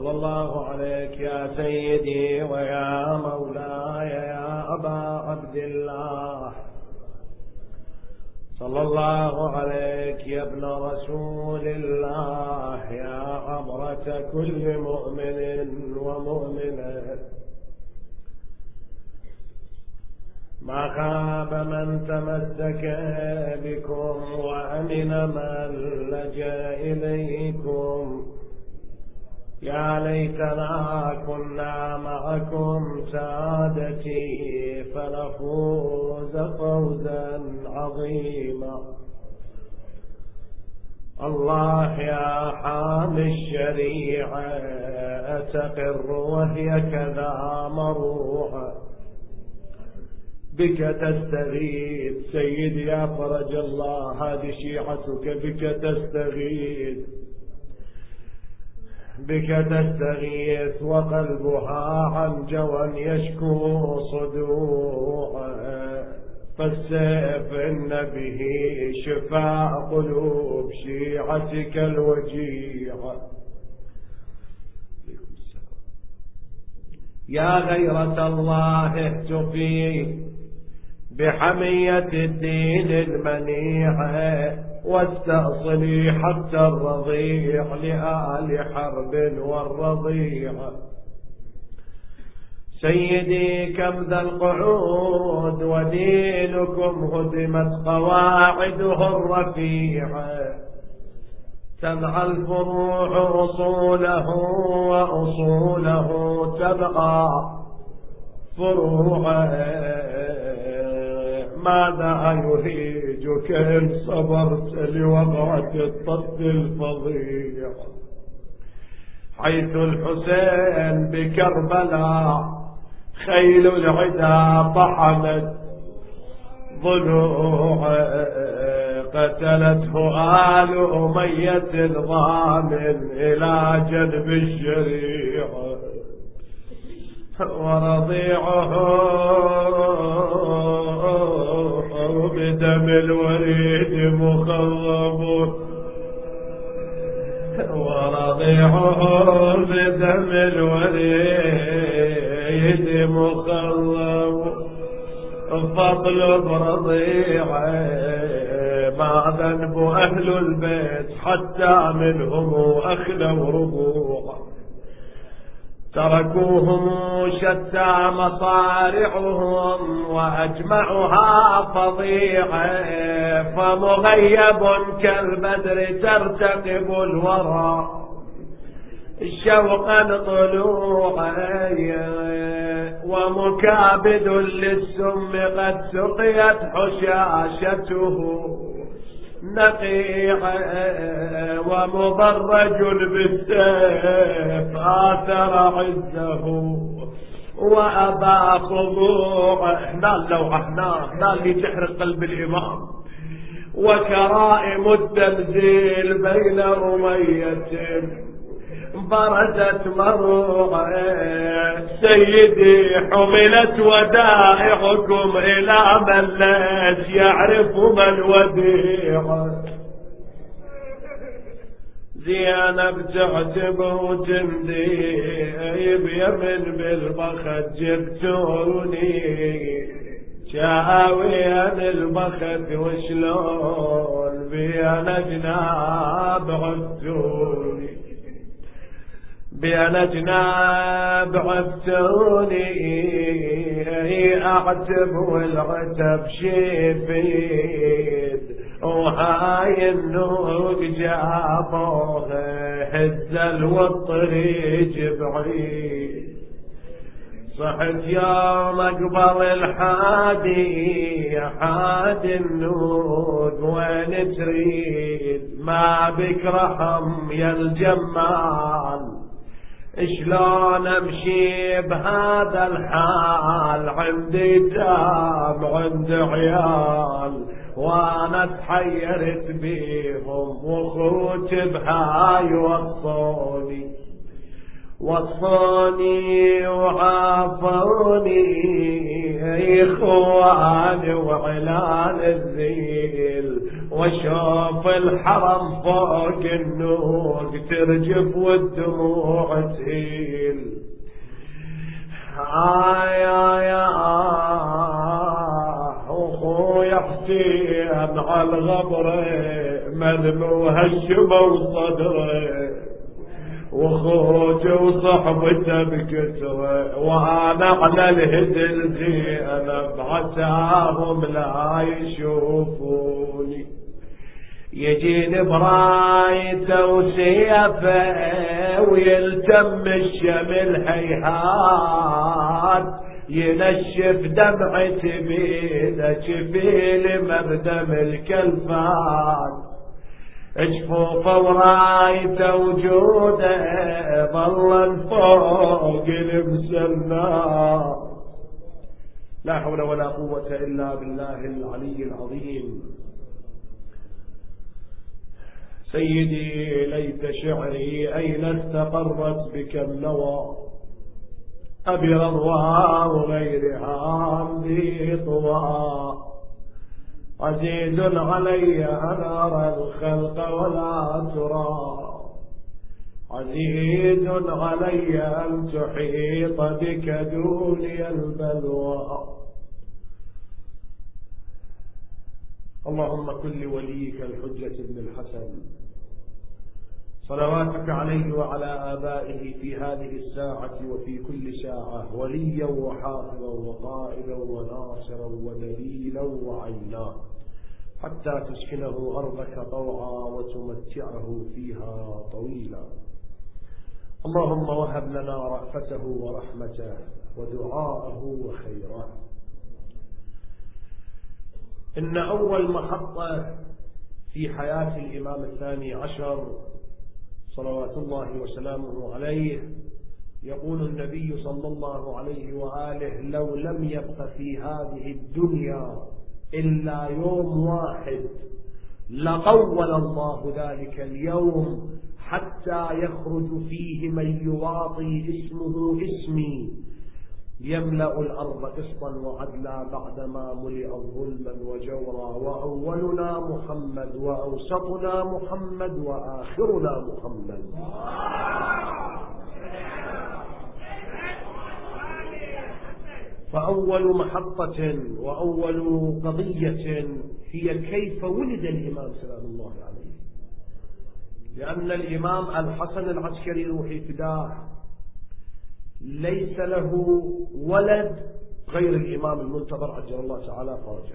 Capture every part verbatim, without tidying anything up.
صلى الله عليك يا سيدي ويا مولاي يا أبا عبد الله، صلى الله عليك يا ابن رسول الله، يا عبرة كل مؤمن ومؤمنة. ما خاب من تمسك بكم وأمن من لجأ إليكم. يا ليتنا كنا معكم سادتي فنفوز فوزا عظيما. الله يا حامي الشريعة أتقر وهي كذا مروعة، بك تستغيث سيدي يا فرج الله، هذه شيعتك بك تستغيث، بك تستغيث وقلبها عن جوى يشكو صدوعا، فالسيف إن به شفاء قلوب شيعتك الوجيعة. يا غيرة الله اهتفي بحمية الدين المنيعة، واستأصلي حتى الرضيع لآل حرب والرضيع. سيدي كم ذا القعود ودينكم هدمت قواعده الرفيعة، تبقى الفروع أصوله وأصوله تبقى فروعا. ماذا يهيجك إن صبرت لوضعة الطفل الفظيع، حيث الحسين بكربلاء خيل العدا طحنت ضلوعا، قتلته آل أمية الضامن إلى جنب الشريعة، ورضيعه بدم الوريد مخضب، ورضيعه بدم الوريد مخضب، فضل برضيعه. ما ذنب أهل البيت حتى منهم أخلوا ربوعا، تركوهم شتى مصارعهم وأجمعها فظيعة، فمغيب كالبدر ترتقب الورى شوقا طلوعا، ومكابد للسم قد سقيت حشاشته نقيعا، ومضرج بالسيف آثر عزه وأبى خضوعا. هنا لو هنا هنا اللي تحرق قلب الإمام، وكرائم التنزيل بين رمية برزت مروعة. سيدي حملت ودائعكم إلى من ليس يعرف من وديع، زينب تعتبه جندي بيمن بالبخت جبتوني، شاويا البخت وشلون بينا جناب عبتوني، بأنا جناب عبتوني أعتب والعتب شفيد، وهاي النوق جابوه هزل والطريق بعيد. صحت يوم اقبل الحادي حادي النوق وين تريد، ما بك رحم يا الجمال، شلون امشي بهذا الحال، عندي دام عندي عيال وانا تحيرت بيهم، وخوت بهاي وصوني وصوني وعافوني اخواني وعلان الذيل، وشوف الحرم فوق النوق ترجف والدموع تهيل. آيا يا أخويا حسين على الغبر مذمو هشم وصدره وخوته وصحبته بكسره وانا على الهدل زينب عساهم لا يشوفوني. يجيني برايته وسيفه ويلتم الشمل هيهات ينشف دمعتي بيده شفيل مبدم الكلفات. جفوفه ورايته وجوده ظل فوق المسنى. لا حول ولا قوة إلا بالله العلي العظيم. سيدي ليت شعري أين استقرت بك النوى أبي رضوى وغيرها عندي طوى. عزيز علي أن أرى الخلق ولا ترى عزيز علي أن تحيط بك دوني البلوى. اللهم كن لوليك الحجة بن الحسن صلواتك عليه وعلى آبائه في هذه الساعة وفي كل ساعة وليا وحافظا وقائدا وناصرا ودليلا وعينا حتى تسكنه أرضك طوعا وتمتعه فيها طويلا. اللهم وهب لنا رأفته ورحمته ودعاءه وخيره. إن أول محطة في حياة الإمام الثاني عشر صلوات الله وسلامه عليه يقول النبي صلى الله عليه وآله لو لم يبق في هذه الدنيا إلا يوم واحد لطول الله ذلك اليوم حتى يخرج فيه من يواطي اسمه اسمي يملأ الأرض قسطا وعدلا بعدما ملئت ظلما وجورا. وأولنا محمد وأوسطنا محمد وآخرنا محمد. فأول محطة وأول قضية هي كيف ولد الإمام سلام الله عليه. لأن الإمام الحسن العسكري روحي فداه ليس له ولد غير الإمام المنتظر عجل الله تعالى فرجه.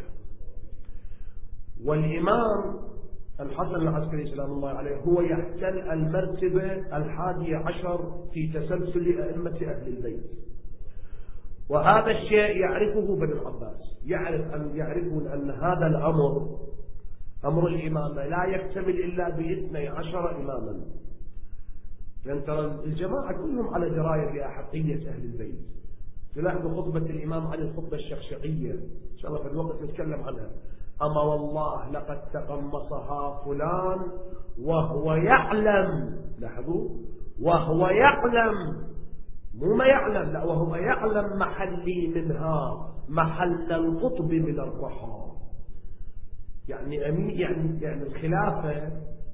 والإمام الحسن العسكري سلام الله عليه هو يحتل المرتبة الحادية عشر في تسلسل أئمة أهل البيت. وهذا الشيء يعرفه بنو العباس، يعرف أن يعرفون أن هذا الأمر أمر الإمامة لا يكتمل إلا باثني عشر إماما. لأن ترى الجماعة كلهم على دراية بأحقية أهل البيت. تلاحظوا خطبة الإمام علي الخطبة الشخشقية إن شاء الله في الوقت نتكلم عنها. أما والله لقد تقمصها فلان وهو يعلم، لاحظوا وهو يعلم مو ما يعلم، لا وهو يعلم محلي منها محل القطب من الرحى. يعني أمين يعني يعني الخلافة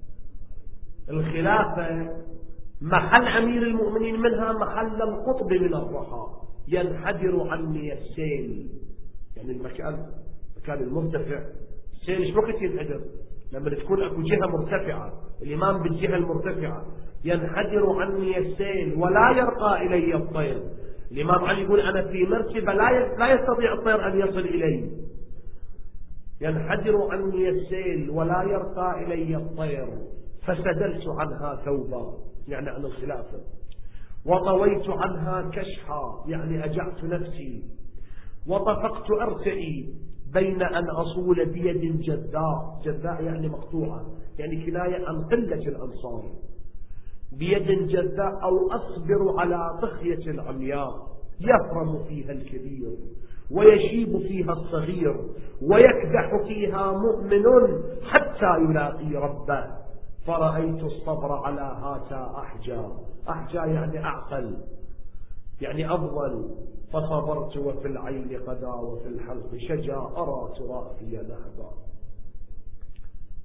الخلافة محل أمير المؤمنين منها محل القطب من الرحى. ينحدر عني السيل، يعني المكان المكان المرتفع. السيل ايش وقت ينحدر؟ لما تكون اكو جهة مرتفعة، الإمام بالجهة المرتفعة. ينحدر عني السيل ولا يرقى إلي الطير. الإمام علي يقول أنا في مرتبة لا لا يستطيع الطير أن يصل إلي. ينحدر عني السيل ولا يرقى إلي الطير فسدلت عنها ثوبا، يعني عن الخلافة، وطويت عنها كشحا، يعني أجعت نفسي، وطفقت أرتئي بين أن أصول بيد جذاء. جذاء يعني مقطوعة، يعني كناية عن قلة الأنصار. بيد جذاء أو أصبر على طخية العمياء يفرم فيها الكبير ويشيب فيها الصغير ويكدح فيها مؤمن حتى يلاقي ربه. فرأيت الصبر على هاتا أحجى. أحجى يعني أعقل، يعني أفضل. فصبرت وفي العين قدا وفي الحلق شجا أرى ترافي نهبا.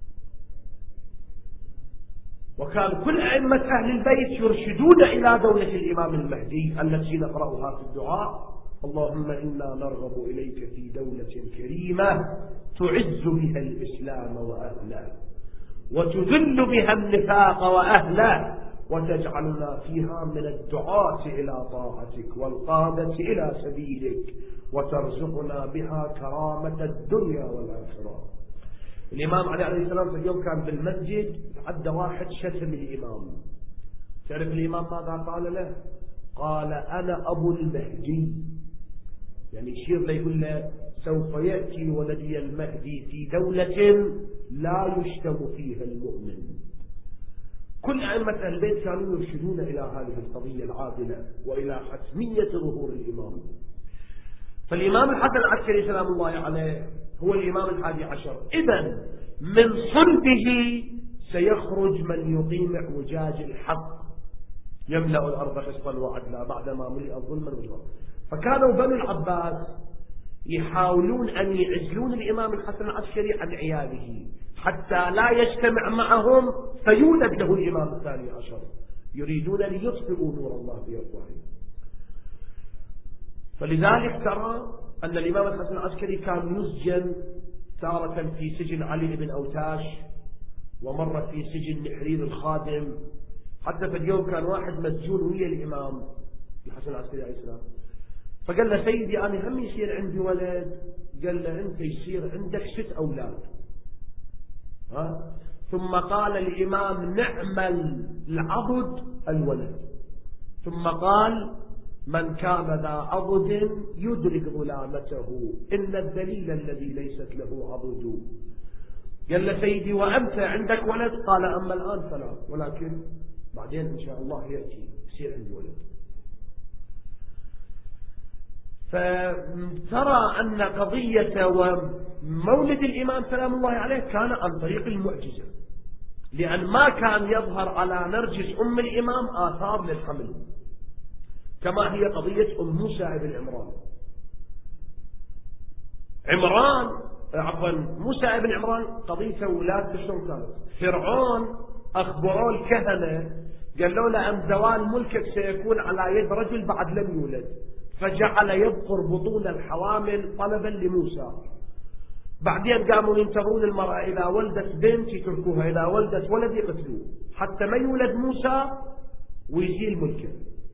وكان كل أئمة أهل البيت يرشدون إلى دولة الإمام المهدي التي نقرأها في الدعاء: اللهم إنا نرغب إليك في دولة كريمة تعز بها الإسلام وأهله وتذل بها النفاق وأهله وتجعلنا فيها من الدعاة إلى طاعتك والقادة إلى سبيلك وترزقنا بها كرامة الدنيا والآخرة. الإمام علي عليه السلام في اليوم كان بالمسجد، عدى واحد شتم الإمام. تعرف الإمام ماذا قال له؟ قال: أنا أبو المهدي. يعني يشير له يقول له: سوف يأتي ولدي المهدي في دولة لا يشتم فيها المؤمن. كل أئمة أهل البيت كانوا يرشدون إلى هذه القضية العادلة وإلى حتمية ظهور الإمام. فالإمام الحسن العسكري سلام الله عليه هو الإمام الحادي عشر. إذن من صلبه سيخرج من يقيم اعوجاج الحق يملأ الأرض قسطا وعدلا بعدما ملئت ظلما وجورا. فكانوا بنو العباس يحاولون أن يعزلون الإمام الحسن العسكري عن عياله حتى لا يجتمع معهم فيولد له الإمام الثاني عشر. يريدون ليطفئوا نور الله بأفواههم. فلذلك ترى أن الإمام الحسن العسكري كان يسجن تارة في سجن علي بن أوتاش، ومرة في سجن نحرير الخادم. حتى في اليوم كان واحد مسجون ويا الإمام الحسن العسكري عليه السلام، فقال له: سيدي أنا هم يصير عندي ولد. قال له: أنت يصير عندك ست أولاد. ها؟ ثم قال الإمام: نعم العضد الولد. ثم قال: من كان ذا عضد يدرك ظلامته، إن الدليل الذي ليست له عضد. قال له: سيدي وأنت عندك ولد؟ قال: أما الآن فلا، ولكن بعدين إن شاء الله يأتي يصير عندي ولد. فترى أن قضية ومولد الإمام سلام الله عليه كان عن طريق المعجزة، لأن ما كان يظهر على نرجس أم الإمام آثار للحمل، كما هي قضية أم موسى بن عمران. عمران عفوا موسى بن عمران قضيته ولادته شلون كانت؟ فرعون أخبروا الكهنة قالوا له: أن زوال ملكك سيكون على يد رجل بعد لم يولد، فجعل يبقر بطون الحوامل طلبا لموسى. بعدين قاموا ينتظرون المرأة، إذا ولدت بنت يتركوها، إذا ولدت ولد يقتلوه حتى ما يولد موسى ويزيل ملكه.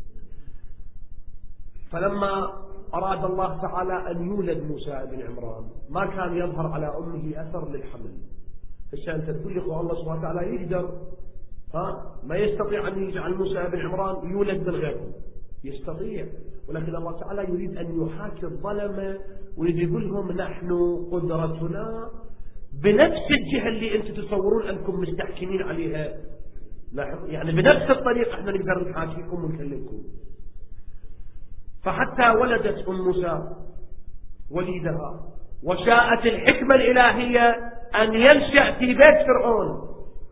فلما أراد الله تعالى أن يولد موسى بن عمران ما كان يظهر على أمه أثر للحمل. فالشأن أنت تقول لي الله سبحانه وتعالى يقدر، ها ما يستطيع أن يجعل موسى بن عمران يولد بالغير، يستطيع، ولكن الله تعالى يريد أن يحاكي الظلمة ويريد يقول لهم: نحن قدرتنا بنفس الجهة اللي أنتم تصورون أنكم مستحكمين عليها، يعني بنفس الطريقة احنا نقدر نحاكيكم ونكلمكم. فحتى ولدت أم موسى وليدها، وشاءت الحكمة الإلهية أن ينشأ في بيت فرعون.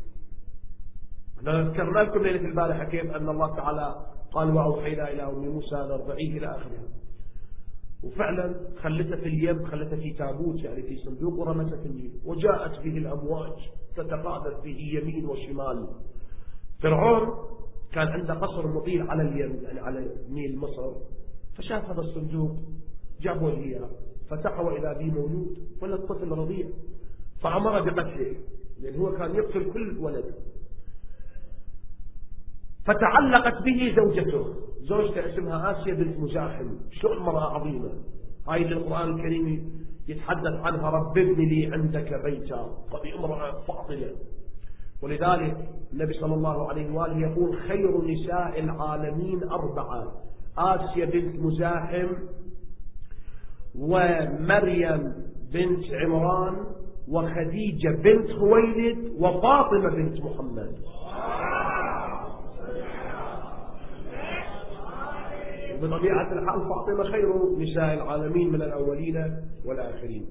احنا ذكرنا لكم ليلة البارحة كيف أن الله تعالى قال: وأوحينا إلى أم موسى أن ارضعيه إلى آخرها. وفعلا خلته في اليم، خلته في تابوت يعني في صندوق، ورمته في النيل، وجاءت به الأمواج تتقاذف به يمين وشمال. فرعون كان عنده قصر مطيل على اليم يعني على نيل مصر، فشاف هذا الصندوق جابوا إياه فتحوا إلى به مولود ولد طفل رضيع، فأمر بقتله لأن هو كان يقتل كل ولد. فتعلقت به زوجته، زوجته اسمها آسيا بنت مزاحم. شو المرأة عظيمة هاي اللي القرآن الكريم يتحدث عنها: رب ابن لي عندك بيتا. قضية امرأة فاضلة. ولذلك النبي صلى الله عليه وآله يقول: خير نساء العالمين أربعة: آسيا بنت مزاحم، ومريم بنت عمران، وخديجة بنت خويلد، وفاطمة بنت محمد. بطبيعة الحال فاطمة خير نساء العالمين من الأولين والآخرين.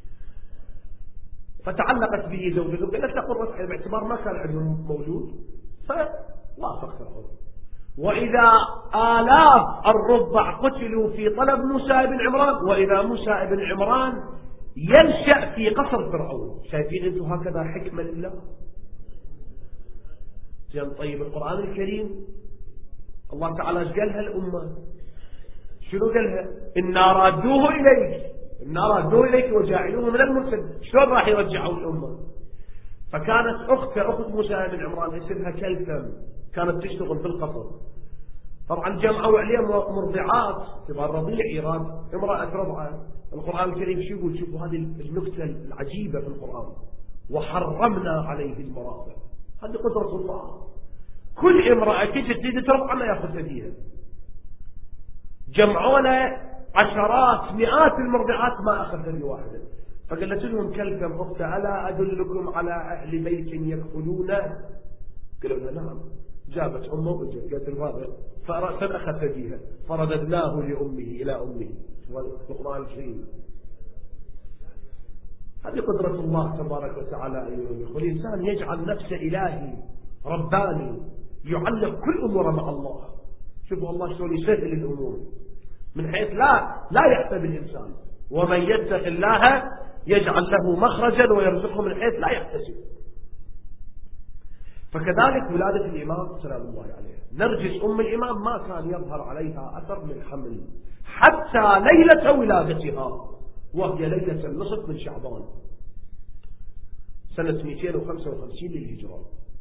فتعلقت به زوجته، قالت له: قرة باعتبار ما كان عندهم مولود، فوافق فرعون. وإذا آلاف الرضع قتلوا في طلب موسى بن عمران، وإذا موسى بن عمران ينشأ في قصر فرعون. شايفين أنتم هكذا حكمة لله؟ زين طيب القرآن الكريم الله تعالى ايش قالها الأمة؟ شنو قالها؟ إنا رادوه إليك إنا رادوه إليك وجاعلوه من المرسلين. شلون راح يرجعوا الأمة؟ فكانت أخته أخت موسى بن عمران اسمها كلثم، كانت تشتغل في القصر. طبعا جمعوا عليها مرضعات تبغى الرضيع يراد امرأة رضعة. القرآن الكريم شو يقول؟ شوفوا هذه النكتة العجيبة في القرآن، وحرمنا عليه المراضع. هذه قدرة الله، كل امرأة تجي تريد ترضع ما ياخذ فيها. جمعونا عشرات مئات المرضعات ما أخذ لي واحدة. فقالت لهم كلكم أختها ألا أدلكم على أهل بيت يكفلونه؟ قالوا لها نعم. جابت أمه وجت قالت الرابع فأخذ فيها فرددناه لأمه إلى أمه. القرآن الكريم هذه قدرة الله تبارك وتعالى أيها الأخوة. الإنسان يجعل نفسه إلهي رباني يعلق كل أموره مع الله. شوفوا الله شلون يسهل الأمور من حيث لا لا يحسب الإنسان. ومن يتق الله يجعل له مخرجا ويرزقه من حيث لا يحتسب. فكذلك ولادة الإمام سلام الله عليه، نرجس أم الإمام ما كان يظهر عليها أثر من حمل حتى ليلة ولادتها، وهي ليلة النصف من شعبان سنة مئتين وخمسة وخمسين للهجرة.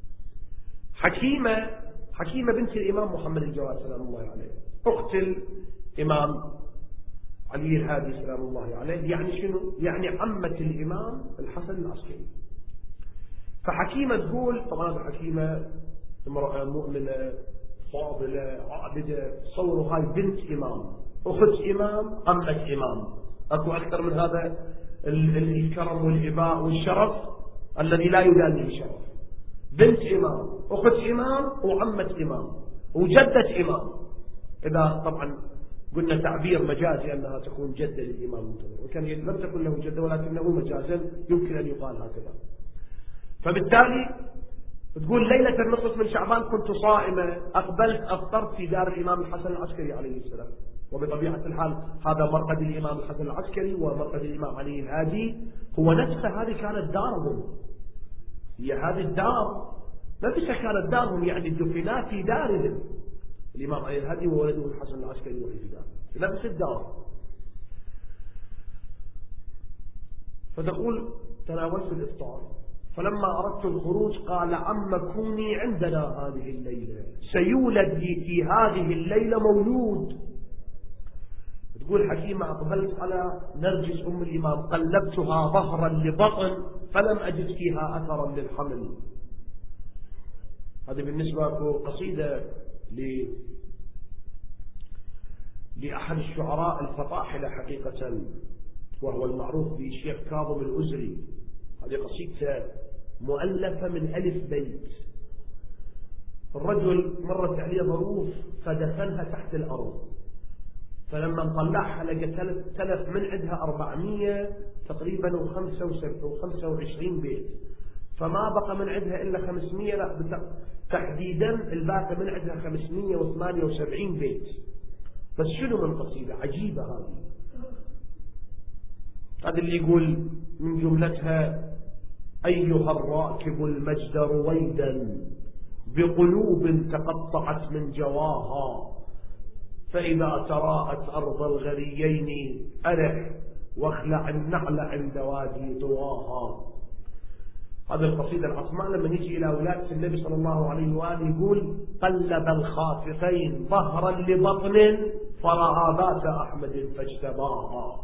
حكيمة حكيمة بنت الإمام محمد الجواد سلام الله عليه، أخت الإمام علي الهادي سلام الله عليه، يعني شنو؟ يعني عمة الإمام الحسن العسكري. فحكيمة تقول طبعا حكيمة امرأة مؤمنة فاضلة عابدة، تصوروا هاي بنت إمام أخت إمام عمة إمام، أكو أكثر من هذا الكرم والإباء والشرف الذي لا يدانيه الشرف. بنت إمام أخت إمام وعمة إمام وجدة إمام، إذا طبعا قلنا تعبير مجازي أنها تكون جدة للإمام المنتظر، وكان لم تكن له جدة ولكنه مجازا يمكن أن يقال هكذا. فبالتالي تقول ليلة النصف من شعبان كنت صائمة، أقبلت أفطرت في دار الإمام الحسن العسكري عليه السلام. وبطبيعة الحال هذا مرقد الإمام الحسن العسكري ومرقد الإمام علي الهادي هو نفسه، هذه كانت دارهم، هي هذه الدار نفسها كانت دارهم، يعني الدفنات في دارهم. الإمام علي الهادي وولده الحسن العسكري وهي في دار نفس الدار. فتقول تناولت الإفطار فلما أردت الخروج قال عم كوني عندنا هذه الليلة، سيولد لي في هذه الليلة مولود. تقول حكيمة أقبلت على نرجس أم الإمام قلبتها ظهرا لبطن فلم أجد فيها أثرا للحمل. هذه بالنسبة قصيدة ل لأحد الشعراء الفطاحلة حقيقة، وهو المعروف بشيخ كاظم الأزري. هذه قصيدة مؤلفة من ألف بيت. الرجل مرت عليه ظروف فدفنها تحت الأرض، فلما نطلعها لقى تلف من عندها أربعمية تقريبا وخمسة وعشرين بيت، فما بقى من عندها إلا خمسمية، لا تحديدا الباقي من عندها خمسمية وثمانية وسبعين بيت. بس شنو من قصيدة عجيبة هذه. هذا اللي يقول من جملتها أيها الراكب المجد رويدا بقلوب تقطعت من جواها، فإذا تراءت أرض الغريين أرح واخلع النعل عند وادي طواها. هذه القصيدة العظماء لما نيجي إلى ولادة النبي صلى الله عليه وآله يقول قلب الخافقين ظهرا لبطن فرأى ذات أحمد فاجتباها.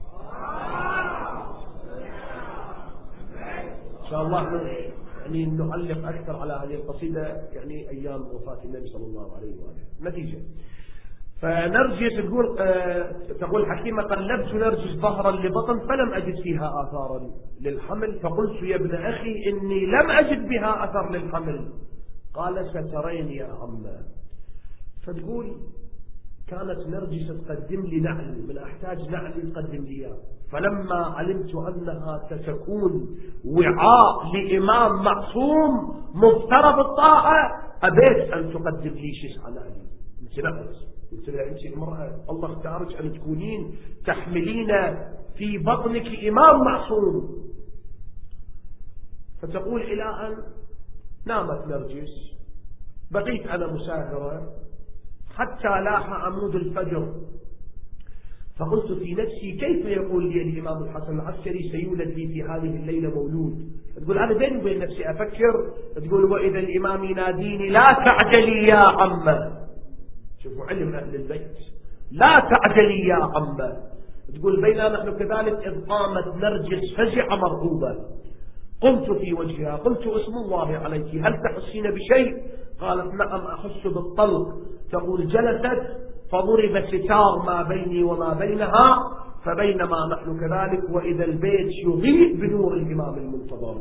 إن شاء الله يعني نعلق أكثر على هذه القصيدة يعني أيام وفاة النبي صلى الله عليه وآله. نتيجة فنرجس تقول آه تقول حكيمة قلبت نرجس ظهرا لبطن فلم أجد فيها آثارا للحمل، فقلت يا ابن أخي إني لم أجد بها أثر للحمل. قال سترين يا عمّا. فتقول كانت نرجس تقدم لي نعل، من أحتاج نعل تقدم لي، فلما علمت أنها ستكون وعاء لإمام معصوم مفترض الطاعة أبيت أن تقدم لي شيء على نعلي. امتنعت، قلت لها أنت امرأة الله اختارك أن تكونين تحملين في بطنك إمام معصوم. فتقول إلى أن نامت نرجس بقيت أنا مسافرة حتى لاح عمود الفجر، فقلت في نفسي كيف يقول لي الإمام الحسن العسكري سيولد لي في هذه الليلة مولود؟ تقول أنا بيني وبين نفسي أفكر، تقول وإذا الإمام يناديني لا تعجلي يا عمه. شوفوا علم أهل البيت، لا تعجلي يا عمه. تقول بينما نحن كذلك إذ قامت نرجس فزعة مرعوبة، قمت في وجهها قلت اسم الله عليك هل تحسين بشيء؟ قالت نعم أحس بالطلق. تقول جلست فضرب ستار ما بيني وما بينها، فبينما نحن كذلك وإذا البيت يضيء بنور الإمام المنتظر.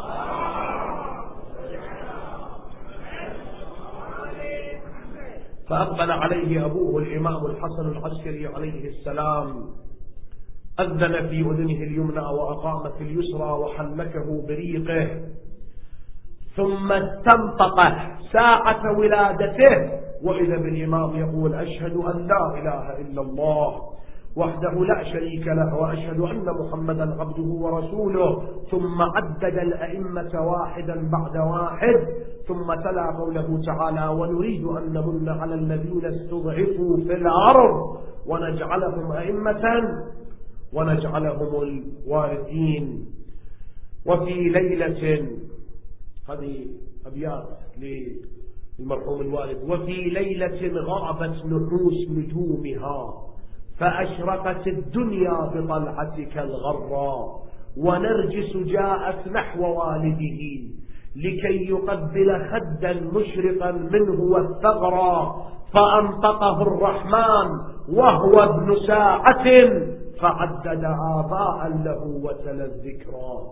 فأقبل عليه أبوه الإمام الحسن العسكري عليه السلام، أذن في أذنه اليمنى وأقام في اليسرى وحنكه بريقه، ثم استنطقه ساعة ولادته وإذا بالإمام يقول أشهد أن لا إله إلا الله وحده لا شريك له وأشهد أن محمدا عبده ورسوله، ثم عدد الأئمة واحدا بعد واحد، ثم تلا قوله تعالى ونريد أن نمن على الذين استضعفوا في الأرض ونجعلهم أئمة ونجعلهم الوارثين. وفي ليلة، هذه أبيات للمرحوم الوالد، وفي ليلة غربت نحوس نجومها فأشرقت الدنيا بطلعتك الغراء، ونرجس جاءت نحو والده لكي يقبل خدا مشرقا منه والثغرى، فأنطقه الرحمن وهو ابن ساعة فعدد آباء له وتلا الذكرى.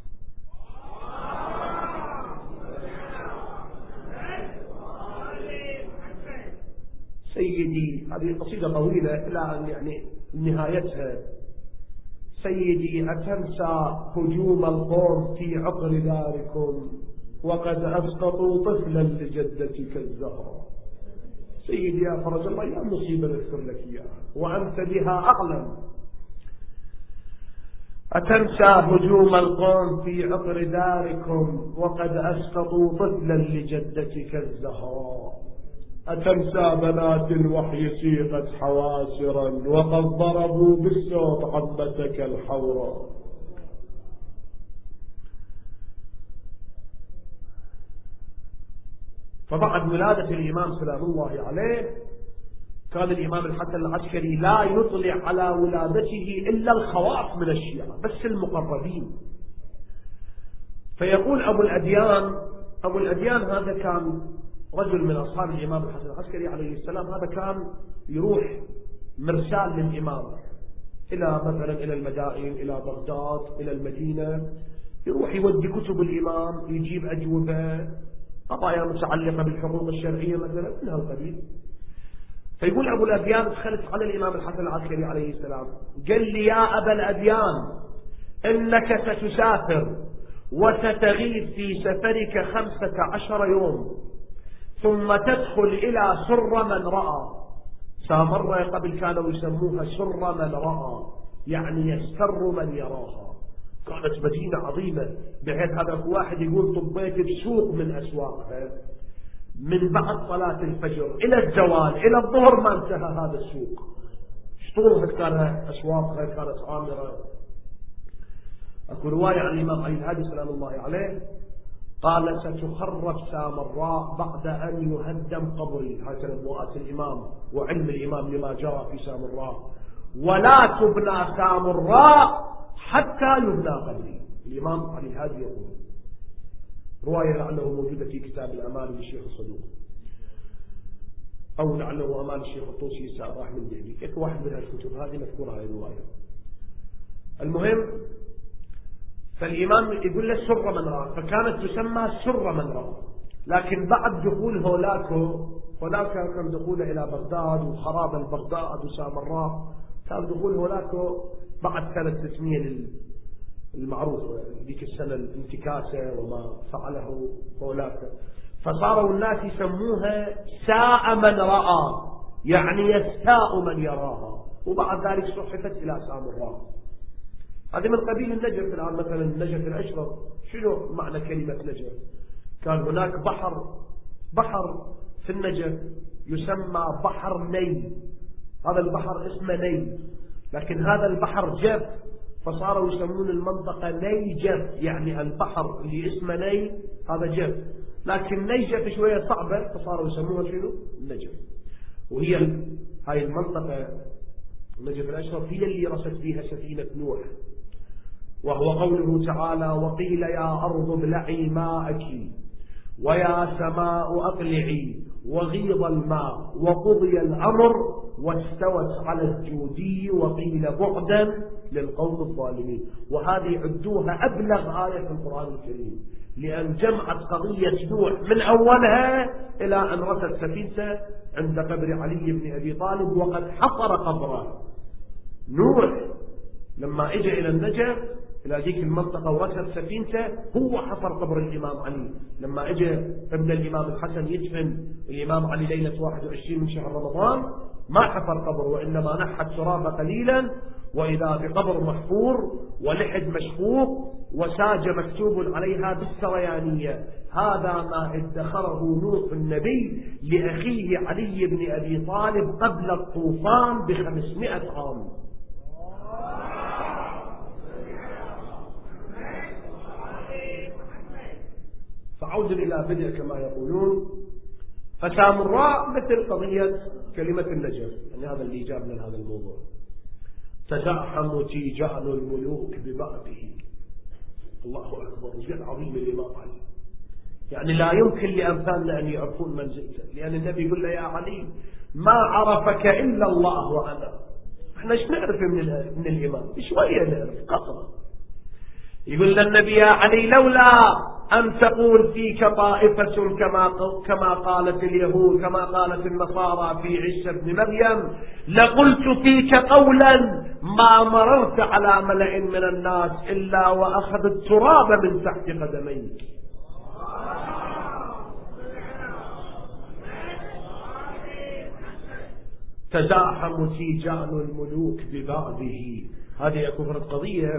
سيدي، هذه قصيدة طويلة إلى أن يعني نهايتها، سيدي أتنسى هجوم القوم في عقر داركم وقد أسقطوا طفلا لجدتك الزهراء. سيدي يا فرج الله يا مصيبة نذكر لك إياها وأنت بها أعلم. أتنسى هجوم القوم في عقر داركم وقد أسقطوا طفلا لجدتك الزهراء، أتنسى بنات الوحي سيقت حواسرا وقد ضربوا بالسوط عمتك الحوراء. فبعد ولادة الإمام سلام الله عليه كان الإمام الحسن العسكري لا يطلع على ولادته إلا الخواص من الشيعة بس المقربين. فيقول أبو الأديان، أبو الأديان هذا كان رجل من أصحاب الإمام الحسن العسكري عليه السلام، هذا كان يروح مرسال للإمام إلى مثلا إلى المدائن، إلى بغداد، إلى المدينة، يروح يودي كتب الإمام، يجيب أجوبة، قضايا متعلقة بالحقوق الشرعية مثلا من هالقبيل. فيقول أبو الأديان دخلت على الإمام الحسن العسكري عليه السلام قال لي يا أبا الأديان إنك ستسافر وستغيب في سفرك خمسة عشر يوم ثم تدخل إلى سر من رأى. سامرة قبل كانوا يسموها سر من رأى، يعني يستر من يراها. كانت مدينة عظيمة بحيث هذا واحد يقول طبيت بسوق من أسواقها من بعد صلاة الفجر إلى الزوال إلى الظهر ما انتهى هذا السوق. شطولها كانت أسواقها كانت عامرة. أكو رواية عن الإمام علي الهادي سلام الله عليه قال ستخرب سامراء بعد أن يهدم قبري، هذه نبوءات الإمام وعلم الإمام لما جرى في سامراء، ولا تبنى سامراء حتى يبنى قبري. الإمام علي الهادي يقول، رواية لعله موجودة في كتاب الأمال للشيخ الصدوق أو لعله أمال الشيخ الطوسي سعد راح من دهلي، كيف واحد من هالكتب هذه مذكورة هذه الرواية. المهم فالإمام يقول له سر من رأى، فكانت تسمى سر من رأى. لكن بعد دخول هولاكو، هولاكو كان دخوله إلى بغداد وخراب البغداد وسامراء، كان دخول هولاكو بعد سنة تسمية المعروفة ذيك السنة الانتكاسة وما فعله هولاكو، فصاروا الناس يسموها ساء من رأى، يعني يستاء من يراها، وبعد ذلك صحفت إلى سامراء. هذه من قبيل النجف. الآن مثلا النجف الأشرف، شنو معنى كلمة نجف؟ كان هناك بحر بحر في النجف يسمى بحر ني، هذا البحر اسمه ني، لكن هذا البحر جف، فصاروا يسمون المنطقة نيجف، يعني البحر اللي اسمه ني هذا جف، لكن نيجف شوية صعبة فصاروا يسموها شنو؟ النجف. وهي هاي المنطقة النجف الأشرف هي اللي رست فيها سفينة نوح، وهو قوله تعالى: وقيل يا أرض ابلعي ماءك ويا سماء أقلعي وغيض الماء وقضي الأمر واستوت على الجودي وقيل بعدا للقوم الظالمين. وهذه عدوها أبلغ آية في القرآن الكريم، لأن جمعت قضية نوح من أولها إلى أن رست سفينته عند قبر علي بن أبي طالب، وقد حفر قبره. نوح لما اجى إلى النجف إلى ذيك المنطقة وركب سفينته هو حفر قبر الإمام علي. لما اجى ابن الإمام الحسن يدفن الإمام علي ليلة واحد وعشرين من شهر رمضان ما حفر قبر، وإنما نحى التراب قليلا وإذا بقبر محفور ولحد مشفوق وساج مكتوب عليها بالسريانية: هذا ما ادخره نوح النبي لأخيه علي بن أبي طالب قبل الطوفان بخمسمائة عام. فعود إلى بدء كما يقولون. فسامراء مثل قضية كلمة النجف، يعني هذا اللي جابنا لهذا الموضوع. تزاحم تيجان الملوك ببعضه. الله أكبر، جد عظيم الإمام علي، يعني لا يمكن لأمثالنا أن يعرفون منزلته، لأن النبي يقول له: يا علي ما عرفك إلا الله وأنا. احنا ايش نعرف من, من الإمام؟ شوية نعرف قطرة. يقول للنبي: يا علي لولا أن تقول فيك طائفة كما كما قالت اليهود كما قالت النصارى في عيسى ابن مريم لقلت فيك قولا ما مررت على ملأ من الناس إلا وأخذ التراب من تحت قدميك. تزاحم تيجان الملوك ببعضه. هذه كفرة قضية.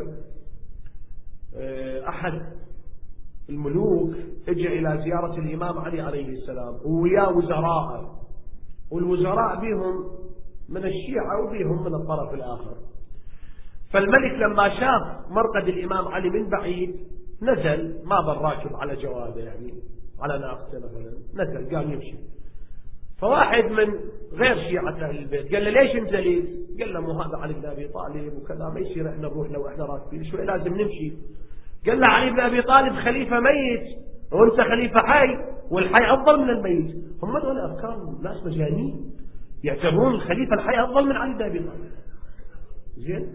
أحد الملوك اجى إلى زيارة الإمام علي عليه السلام ويا وزراء، والوزراء بهم من الشيعة وبهم من الطرف الآخر. فالملك لما شاف مرقد الإمام علي من بعيد نزل، ما ظل راكب على جواده يعني على ناقته مثلا، نزل قام يمشي. فواحد من غير شيعة أهل البيت قال له: ليش نزلت؟ قال له: مو هذا علي بن أبي طالب وكذا، ما يصير احنا نروح لو احنا راكبين شوي، لازم نمشي. قال له: علي بن أبي طالب خليفة ميت وانت خليفة حي، والحي أفضل من الميت. هم دول أفكار ناس مجانين، يعتبرون الخليفة الحي أفضل من علي بن أبي طالب. زين؟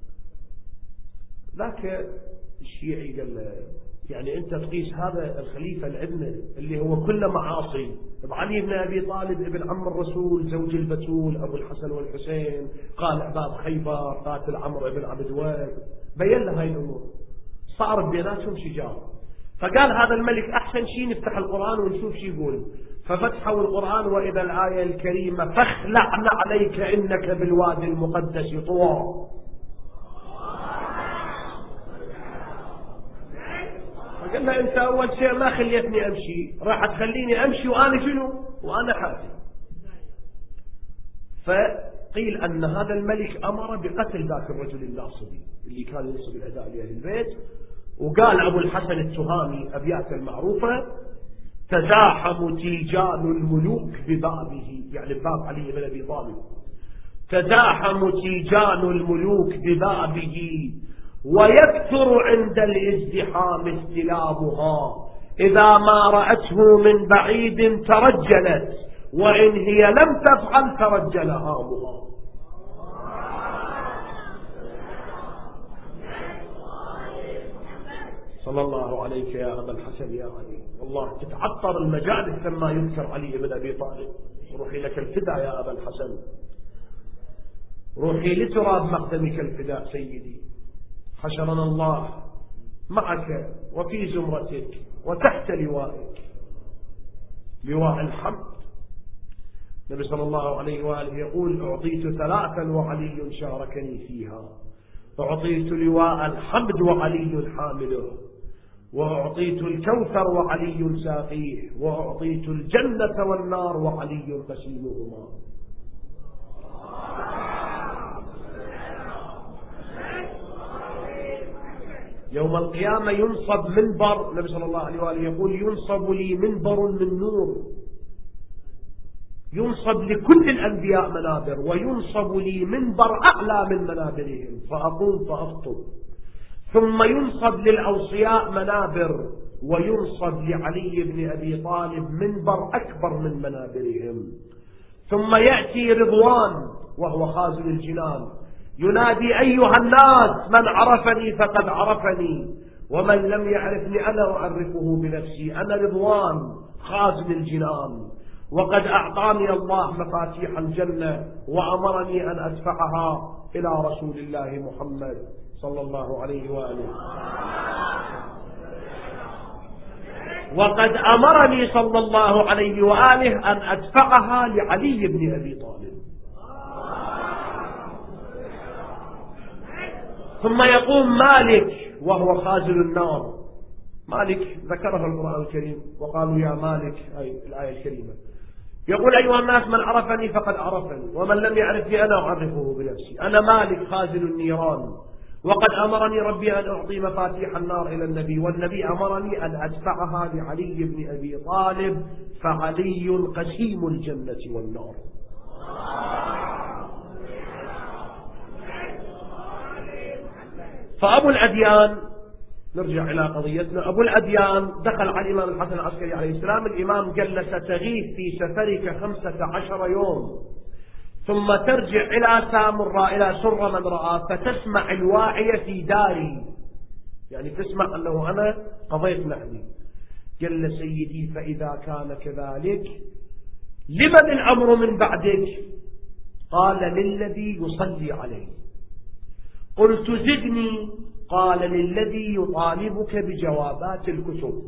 ذاك الشيعي قال له: يعني أنت تقيس هذا الخليفة العدنا اللي هو كله معاصي علي بن أبي طالب ابن عم الرسول زوج البتول أبو الحسن والحسين، قال عباد خيبر، قاتل عمرو بن عبد وهب، بين له هاي الأمور، صار بيناتهم شجار. فقال هذا الملك: أحسن شيء نفتح القرآن ونشوف شيء يقول. ففتحوا القرآن وإذا الآية الكريمة: فاخلعنا عليك إنك بالوادي المقدس طوى. فقال له: أنت أول شيء ما خليتني أمشي، راح تخليني أمشي وأنا شنو؟ وأنا حافي. فقيل أن هذا الملك أمر بقتل ذاك الرجل الناصبي اللي كان ينصب الأداء لأهل البيت. وقال أبو الحسن التهامي أبيات المعروفة: تزاحم تيجان الملوك ببابه، يعني باب علي بن أبي طالب. تزاحم تيجان الملوك ببابه ويكثر عند الازدحام استلامها، إذا ما رأته من بعيد ترجلت وإن هي لم تفعل ترجل هامها. صلى الله عليك يا أبا الحسن يا علي. والله تتعطر المجالس لما يذكر علي بن أبي طالب. روحي لك الفداء يا أبا الحسن، روحي لتراب مقدمك الفداء سيدي. حشرنا الله معك وفي زمرتك وتحت لوائك، لواء الحمد. النبي صلى الله عليه وآله يقول: أعطيت ثلاثا وعلي شاركني فيها، أعطيت لواء الحمد وعلي حامله، وأعطيت الكوثر وعلي ساقيه، وأعطيت الجنة والنار وعلي قسيمهما. يوم القيامة ينصب منبر، النبي صلى الله عليه وآله يقول ينصب لي منبر من نور، ينصب لكل الأنبياء منابر، وينصب لي منبر أعلى من منابرهم فأقوم فأخطب، ثم ينصب للأوصياء منابر، وينصب لعلي بن أبي طالب منبر أكبر من منابرهم، ثم يأتي رضوان وهو خازن الجنان ينادي أيها الناس من عرفني فقد عرفني، ومن لم يعرفني أنا أعرفه بنفسي، أنا رضوان خازن الجنان، وقد أعطاني الله مفاتيح الجنة وأمرني أن أدفعها إلى رسول الله محمد صلى الله عليه وآله، وقد أمرني صلى الله عليه وآله أن أدفعها لعلي بن أبي طالب. ثم يقوم مالك وهو خازن النار، مالك ذكره القرآن الكريم وقالوا يا مالك، أي الآية الكريمة، يقول أيها الناس من عرفني فقد عرفني، ومن لم يعرفني أنا أعرفه بنفسي، أنا مالك خازن النيران، وقد أمرني ربي أن أعطي مفاتيح النار إلى النبي، والنبي أمرني أن أدفعها لعلي بن أبي طالب، فعلي قسيم الجنة والنار. فأبو الأديان، نرجع إلى قضيتنا، أبو الأديان دخل على الإمام الحسن العسكري عليه السلام، الإمام قال له ستغيث في سفرك خمسة عشر يوم، ثم ترجع إلى سامراء إلى سر من رأى، فتسمع الواعية في داري، يعني تسمع أنه أنا قضيت نحبي. قال له سيدي فإذا كان كذلك لمن الأمر من بعدك؟ قال للذي يصلي عليه. قلت زدني؟ قال للذي يطالبك بجوابات الكتب.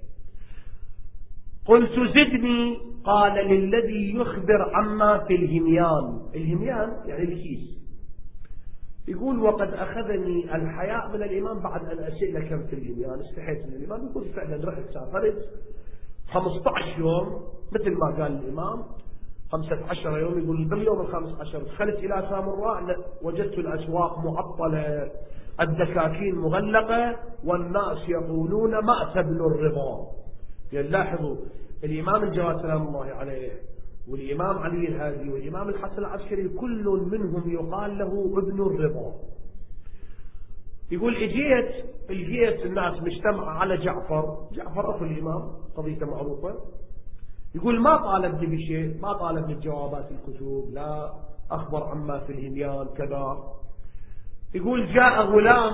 قلت زدني؟ قال للذي يخبر عما في الهميان، الهميان يعني الكيس. يقول وقد أخذني الحياء من الإمام بعد أن أسئل كم في الهميان، استحيت من الإمام. يقول فعلا رحت سافرت خمسة عشر يوم مثل ما قال الإمام، خمسة عشر يوم. يقول باليوم الخامس عشر دخلت إلى سامراء، وجدت الأسواق معطلة، الدكاكين مغلقة، والناس يقولون ما تبلو الرضا. يعني لاحظوا الإمام الجواد سلام الله عليه والإمام علي الهادي والإمام الحسن العسكري كل منهم يقال له ابن الرضا. يقول اجيت الجيت الناس مجتمع على جعفر، جعفر أخو الإمام قضيته معروفة. يقول ما طالبني بشيء، ما طالبني بجوابات الكتب، لا أخبر عما في الهميان كذا. يقول جاء غلام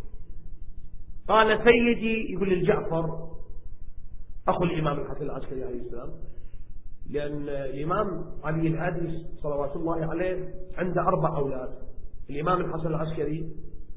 قال سيدي، يقول للجعفر أخو الإمام الحسن العسكري عليه السلام، لأن الإمام علي الهادي صلوات الله عليه عنده أربع أولاد، الإمام الحسن العسكري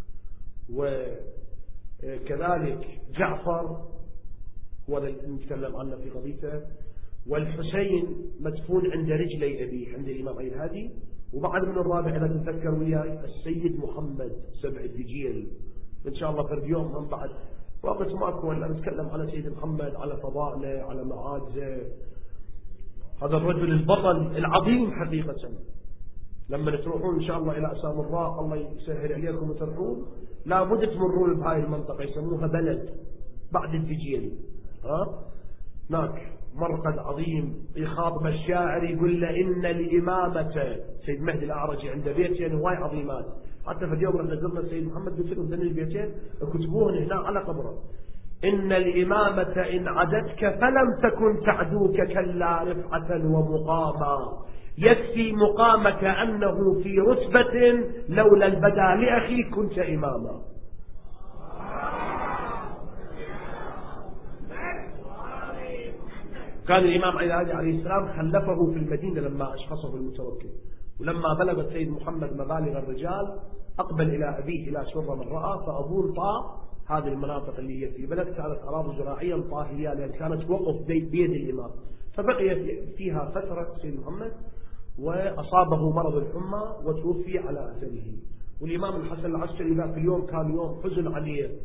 وكذلك جعفر هو اللي نتكلم عنه في قضيته، والحسين مدفون عند رجلي أبيه عند الإمام علي الهادي، وبعد من الرابع إذا تتذكر وياي السيد محمد سبع الدجيل. إن شاء الله في اليوم من بعد وقت ماكو ولا نتكلم على سيد محمد، على فضائله، على معاجزه، هذا الرجل البطل العظيم حقيقة. لما تروحون إن شاء الله إلى سامراء الله يسهل عليكم وتروحون، لابد تمرون بهاي المنطقة يسموها بلد بعد الدجيل. ها هناك مرقد عظيم يخاطب الشاعر يقول له إن الإمامة، سيد مهدي الأعرجي عنده بيتين هواي عظيمات، حتى في اليوم لما زرنا السيد محمد قلت لهم ذني البيتين كتبوهن هنا على قبره. إن الإمامة إن عدتك فلم تكن تعدوك كلا رفعة ومقاما، يكفي مقامك أنه في رتبة لولا البدا لأخي كنت إماما. كان الإمام عليه السلام خلفه في المدينة لما أشخصه المتوكل، ولما بلغ السيد محمد مبالغ الرجال أقبل إلى أبيه إلى سر من رأى، فأبوه طاع هذه المناطق اللي هي في بلد كانت أراضي زراعية طاهية لأن كانت وقف بيد الإمام، فبقي فيها فترة السيد محمد وأصابه مرض الحمى وتوفي على أثره. والإمام الحسن العسكري ذاك اليوم كان يوم حزن عليه،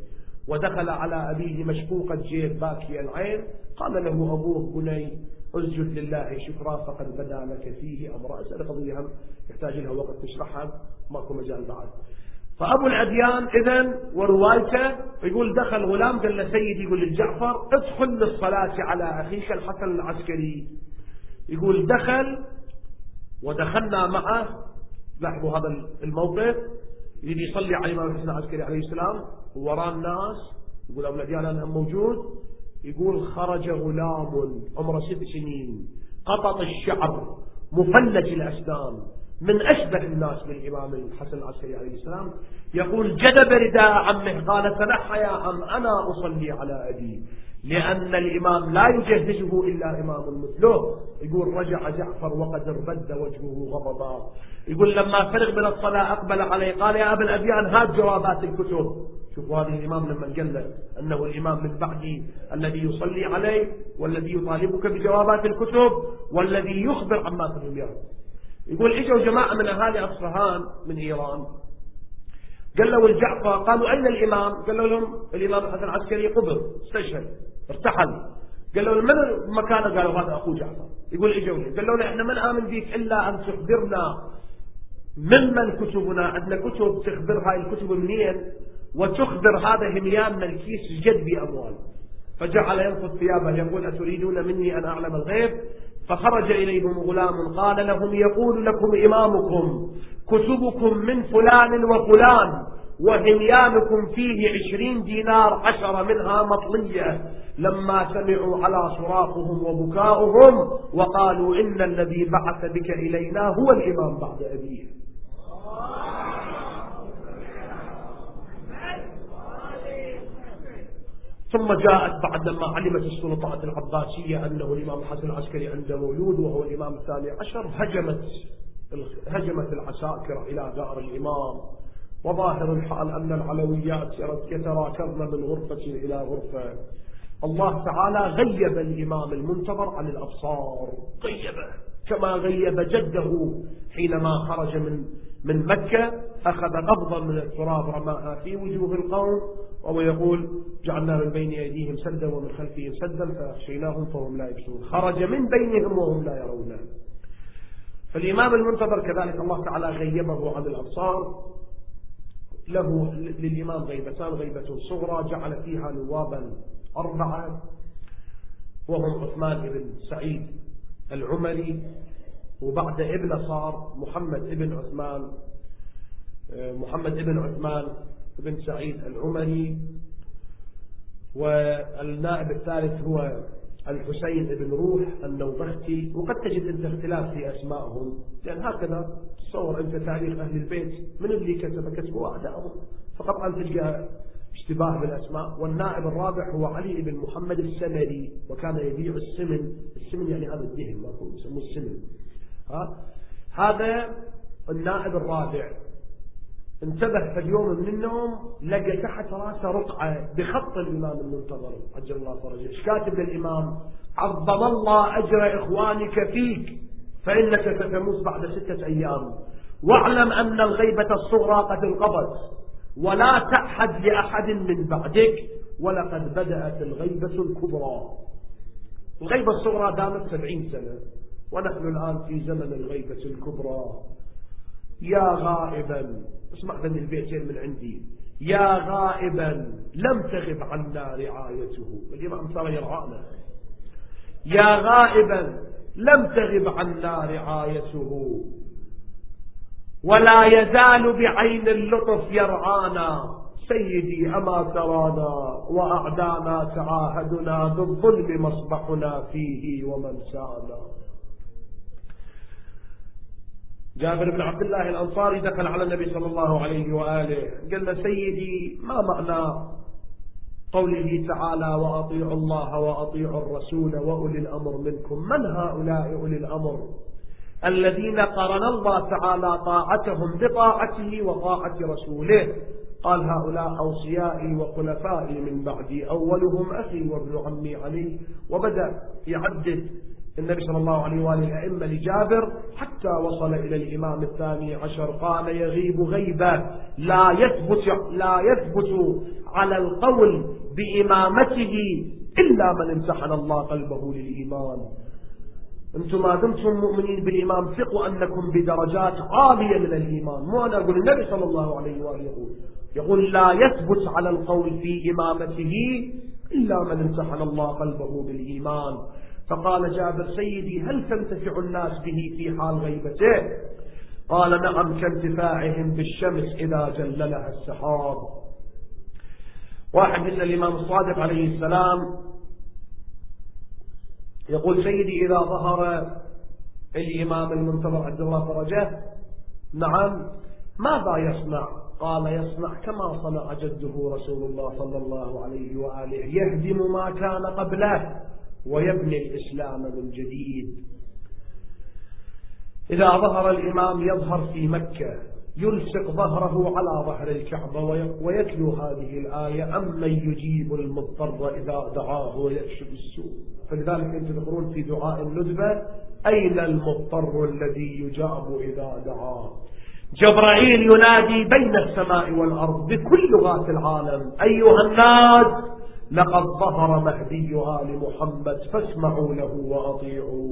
ودخل على أبيه مشقوق الجيب باكي العين، قال له أبوه: بني اسجد لله شكرا فقد بدا لك فيه أمر. أسأل قضية هم يحتاج لها وقت تشرحها، ماكو مجال بعد. فأبو الأديان إذن وروايته يقول دخل غلام قال له: سيدي، يقول للجعفر: ادخل للصلاة على أخيك الحسن العسكري. يقول دخل ودخلنا معه، لاحظوا هذا الموقف، يجي يصلي على الإمام الحسن العسكري عليه السلام ووراء الناس. يقول أبو الأديان أنا موجود. يقول خرج غلام عمره ست سنين قطط الشعر مفلج الأسنان من أشبه الناس بالإمام الحسن العسكري عليه السلام. يقول جذب رداء عمه قال: تنحى يا عم، أنا أصلي على أبي، لأن الإمام لا يجهزه إلا إمام مثله. يقول رجع جعفر وقد ارتد وجهه غضبا. يقول لما فرغ من الصلاة أقبل عليه قال: يا أبا الأديان هات جوابات الكتب. شوفوا هذا الإمام لما قال له أنه الإمام من بعدي الذي يصلي عليه والذي يطالبك بجوابات الكتب والذي يخبر عما تفهم له. يقول اجوا جماعة من أهالي أصفهان من إيران، قالوا الجعفر، قالوا أين الإمام؟ قالوا لهم الإمام الحسن العسكري قبر، استشهد، ارتحل. قالوا من مكانه؟ قالوا هذا أخو جعفر. يقول اجوا لي قالوا له: احنا ما نآمن بيك إلا أن تخبرنا ممن كتبنا، عندنا كتب تخبر هاي الكتب منين، وتخبر هذا هميان من الكيس جد بأموال. فجعل ينفض ثيابه يقول: أتريدون مني أن أعلم الغيب؟ فخرج إليهم غلام قال لهم: يقول لكم إمامكم كتبكم من فلان وفلان، وهميانكم فيه عشرين دينار، عشر منها مطلية. لما سمعوا على صراخهم وبكاؤهم وقالوا: إن الذي بعث بك إلينا هو الإمام بعد أبيه. ثم جاءت بعد لما علمت السلطات العباسية أنه الإمام الحسن العسكري عنده مولود وهو الإمام الثاني عشر، هجمت هجمت العساكر إلى دار الإمام. وظاهر الحال أن العلويات يتراكضن من غرفة إلى غرفة. الله تعالى غيب الإمام المنتظر عن الأبصار، غيبه كما غيب جده حينما خرج من من مكة، أخذ قبضا من التراب رماها في وجوه القوم، وهو يقول: جعلنا من بين أيديهم سدا ومن خلفهم سدا فأغشيناهم فهم لا يبصرون. خرج من بينهم وهم لا يرونه. فالإمام المنتظر كذلك الله تعالى غيبه عن الأبصار. له للإمام غيبتان: غيبة صغرى جعل فيها نوابا أربعة، وهم عثمان بن سعيد العمري، وبعد ابن صار محمد ابن عثمان محمد ابن عثمان بن سعيد العمري، والنائب الثالث هو الحسين بن روح النوبختي. وقد تجد انت اختلاف في اسمائهم، لان هكذا تصور انت تاريخ اهل البيت من اللي كتب كتبوا اعدائهم، فقط ان تلقى اشتباه بالاسماء. والنائب الرابع هو علي بن محمد السمري، وكان يبيع السمن. السمن يعني هذا الدهن، ما يسموه السمن. ها هذا النائب الرابع. انتبه في اليوم من النوم لقى تحت راسه رقعة بخط الإمام المنتظر عجل الله فرجه. ايش كاتب للإمام؟ عظم الله أجر إخوانك فيك فإنك ستموت بعد ستة أيام، واعلم أن الغيبة الصغرى قد انقضت، ولا تعهد لأحد من بعدك، ولقد بدأت الغيبة الكبرى. الغيبة الصغرى دامت سبعين سنة، ونحن الآن في زمن الغيبة الكبرى. يا غائبا، اسمع ذني البيتين من عندي: يا غائبا لم تغب عنا رعايته. الإمام صار يرعانا. يا غائبا لم تغب عنا رعايته، ولا يزال بعين اللطف يرعانا. سيدي أما ترانا وأعدانا تعاهدنا، بالظلم مصبحنا فيه ومنسانا. جابر بن عبد الله الأنصاري دخل على النبي صلى الله عليه وآله قال له: سيدي ما معنى قوله تعالى: وأطيعوا الله وأطيعوا الرسول وأولي الأمر منكم؟ من هؤلاء أولي الأمر الذين قرن الله تعالى طاعتهم بطاعته وطاعة رسوله؟ قال: هؤلاء أوصيائي وخلفائي من بعدي، أولهم أخي وابن عمي علي. وبدأ يعدد النبي صلى الله عليه وآله الأئمة لجابر حتى وصل إلى الإمام الثاني عشر. قال: يغيب غيبة لا يثبت لا يثبت على القول بإمامته إلا من امتحن الله قلبه للإيمان. أنتم ما دمتم مؤمنين بالإمام ثقوا أنكم بدرجات عالية من الإيمان. مو أنا أقول، النبي صلى الله عليه وآله يقول يقول لا يثبت على القول في إمامته إلا من امتحن الله قلبه بالإيمان. فقال جابر سيدي هل تنتفع الناس به في حال غيبته؟ قال نعم كانتفاعهم بالشمس إذا جللها السحاب. واحد يسأل الإمام الصادق عليه السلام يقول سيدي إذا ظهر الإمام المنتظر عبد الله فرجه نعم ماذا يصنع؟ قال يصنع كما صنع جده رسول الله صلى الله عليه وآله، يهدم ما كان قبله ويبني الإسلام من جديد. إذا ظهر الإمام يظهر في مكة يلصق ظهره على ظهر الكعبة ويتلو هذه الآية أمن يجيب المضطر إذا دعاه ويكشف السوء. فلذلك أنتم تقولون في دعاء الندبة أين المضطر الذي يجاب إذا دعاه؟ جبرائيل ينادي بين السماء والأرض بكل لغات العالم أيها الناس لقد ظهر مهدي آل محمد فاسمعوا له وأطيعوا.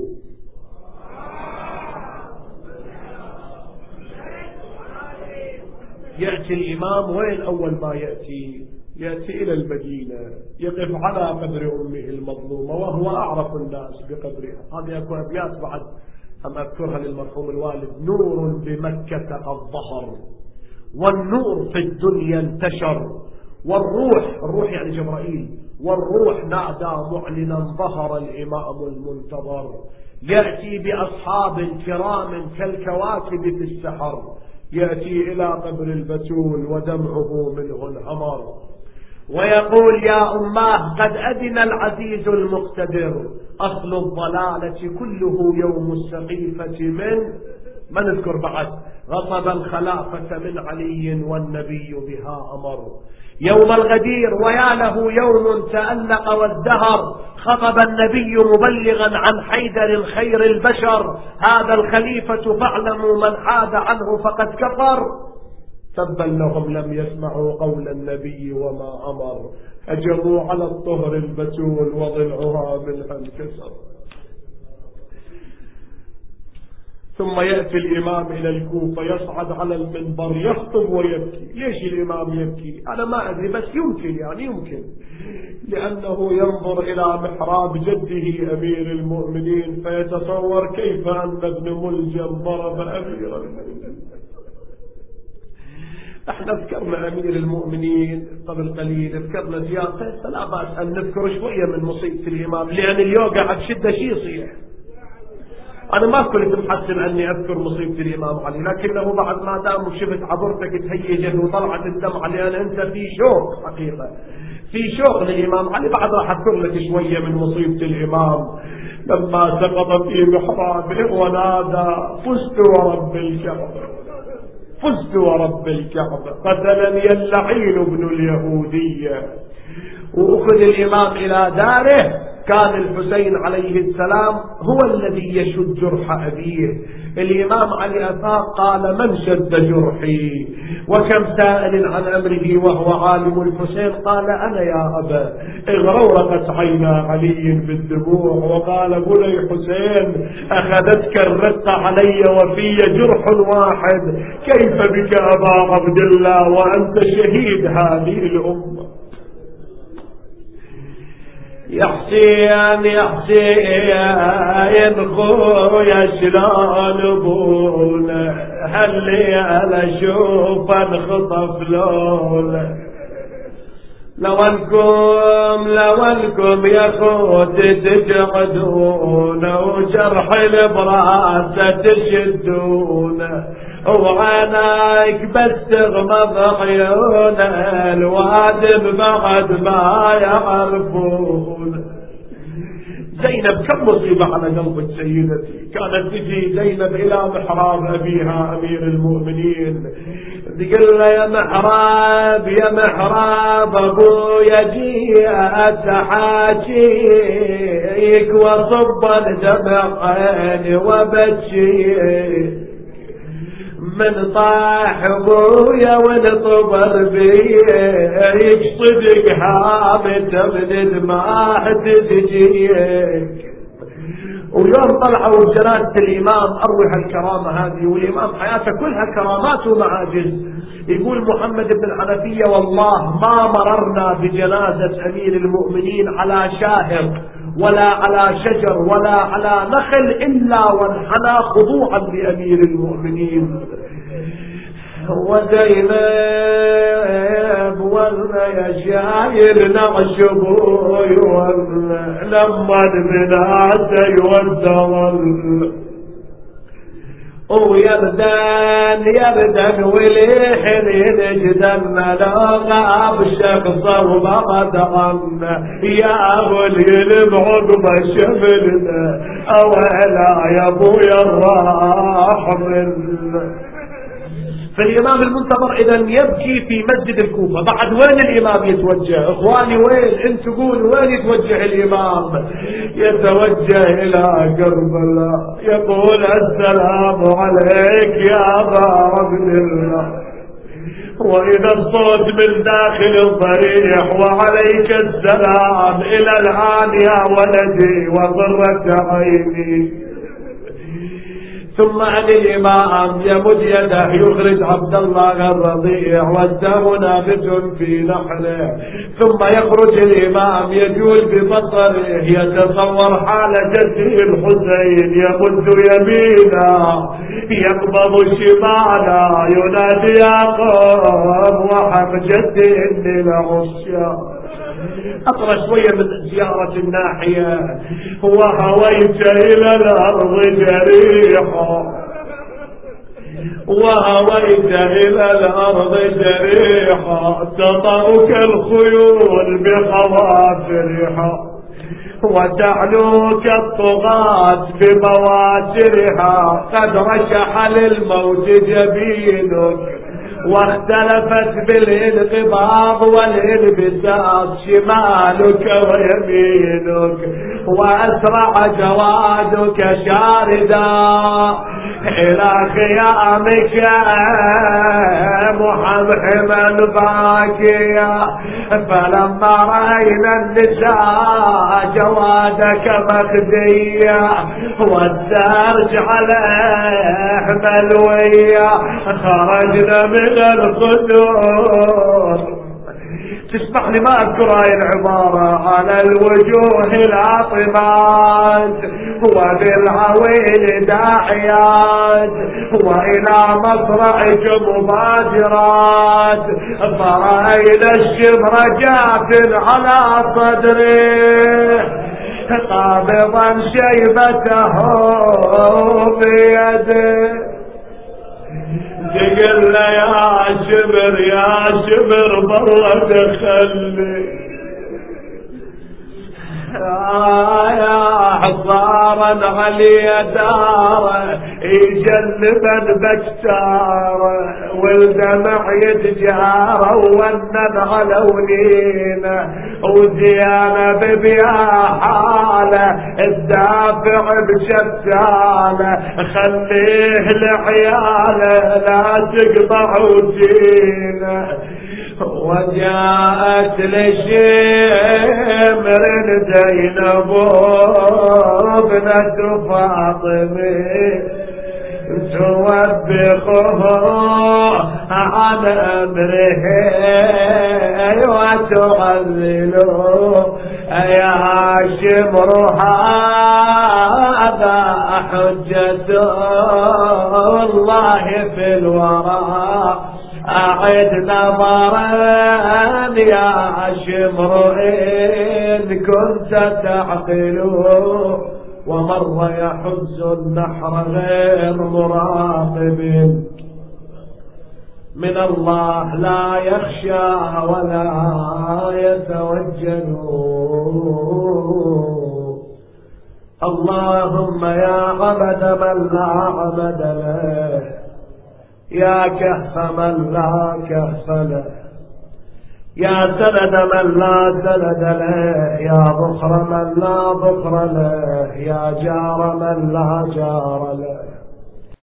يأتي الإمام وين أول ما يأتي؟ يأتي إلى المدينة يقف على قبر أمه المظلومة وهو أعرف الناس بقبرها. هذه أكو أبيات بعد أم أذكرها للمرحوم الوالد: نور بمكة قد ظهر والنور في الدنيا انتشر والروح، الروح يعني جبرائيل، والروح نادى معلنا ظهر الإمام المنتظر. يأتي بأصحاب كرام كالكواكب في السحر، يأتي إلى قبر البتول ودمعه منه انهمر ويقول يا أماه قد أذن العزيز المقتدر أصل الضلالة كله يوم السقيفة من من اذكر بعد غصب الخلافة من علي والنبي بها أمر. يوم الغدير ويا له يوم تألق والدهر خطب النبي مبلغا عن حيدر خير البشر هذا الخليفة فاعلموا من حاد عنه فقد كفر. تبا لهم لم يسمعوا قول النبي وما أمر هجموا على الطهر البتول وضلعها منها انكسر. ثم يأتي الإمام إلى الكوفة يصعد على المنبر يخطب ويبكي. ليش الإمام يبكي؟ أنا ما أدري بس يمكن يعني يمكن لأنه ينظر إلى محراب جده أمير المؤمنين فيتصور كيف أن ابن ملجم ضرب أمير المؤمنين. احنا ذكرنا أمير المؤمنين قبل قليل، ذكرنا زيارته، فلا بأس أن نذكر شوية من مصيبة الإمام لأن اليوم قاعد شدة شيء يصيح. أنا ما كنت محسن أني أذكر مصيبة الإمام علي، لكنه بعد ما دام وشفت عبرتك تهيجت وطلعت الدمعة لأن أنت في شوق حقيقة، في شوق للإمام علي. بعد راح أذكر لك شوية من مصيبة الإمام لما سقط في محرابه ونادى فزت ورب الكعبة فزت ورب الكعبة قتلني اللعين ابن اليهودية. وأخذ الإمام إلى داره. كان الحسين عليه السلام هو الذي يشد جرح أبيه. الإمام علي أفاق قال من شد جرحي وكم سائل عن أمره وهو عالم الحسين قال أنا يا أبا. اغرورقت عينا علي بالدموع وقال بني حسين أخذتك الرقة علي وفي جرح واحد كيف بك أبا عبد الله وأنت شهيد هذه الأمة. يا حسين يا حسين خويا شلون بونا هل انا اشوف انخطف لولا لو انكم لو انكم يا خوت تجعدون وجرح البراسة تشدون وعينك بس تغمض عيون الوادم بعد ما يعرفون. زينب كم مصيبة على قلبك سيدتي. كانت تجي زينب إلى محراب أبيها أمير المؤمنين تقول له يا محراب يا محراب أبويا جي أتحاجيك وصب الدمع عيني وبكيك من طاح ابويا والطبر بيه يصدق هامته من دماء تجيك. ويوم طلعوا بجنازة الإمام أروح الكرامة هذه، والإمام حياته كلها كرامات ومعاجز. يقول محمد بن الحنفية والله ما مررنا بجنازة أمير المؤمنين على شاهر ولا على شجر ولا على نخل إلا وانحنى خضوعا لأمير المؤمنين. وزينب ولا يشايل نعش بوي لما بناته يوزل ويردن يردن وليحن ينجدن لغاب الشخص وبغدغن يا ولي العقب الشمل اولا يا ابويا الراح من. فالإمام المنتظر إذا يبكي في مسجد الكوفة. بعد وين الإمام يتوجه؟ إخواني وين؟ انت قولوا وين يتوجه الإمام؟ يتوجه إلى كربلاء يقول السلام عليك يا أبا عبد الله. وإذا الصوت من داخل الضريح وعليك السلام إلى الآن يا ولدي وضرة عيني. ثم عن الإمام يمد يده يخرج عبد الله الرضيع والدم نابت في نحره. ثم يخرج الإمام يجول ببصره يتصور حال جده الحسين يمد يمينا يقبض شمالا ينادي يا قوم وحم جدي إني لعشاق. أطرى شوية من زيارة الناحية وهويت إلى الأرض جريحا وهويت إلى الأرض جريحا تطأك الخيول بخوافرها وتعلوك الطغاة ببواسرها. قد رشح للموت جبينك واختلفت بالانقباض والانبساط شمالك ويمينك وأسرع جوادك شاردا إلى خيامك محمحما باكيا. فلما رأينا النساء جوادك مخديا والسرج عليه ملويا خرجنا من الخدور. تسمح لي ما أذكر هاي العبارة. على الوجوه العاطمات وبالعويل داعيات وإلى مصرعك مبادرات. فرأينا الشمر جاف على صدره قابضا شيبته بيده. تقول له يا شبر يا شبر برا دخلني يا حصارا علي داره يجنبا بكتاره والدمع يتجاره ونن على ولينا وزيانة ببيا حاله الدافع بشتاله خليه لعياله لا تقطع وجينا. وجاءت لشمر زينب ابنة فاطمة توبخه عن امره وتعذله يا شمر هذا حجة الله في الورى أعد نظرا يا شمر إن كنت تعقله. ومر يحز النحر غير مراقب من الله لا يخشى ولا يتوجل. اللهم يا عبد من لا عبد له يا كهف من لا كهف له يا سند من لا سند له يا بخر من لا بخر له يا جار من لا جار له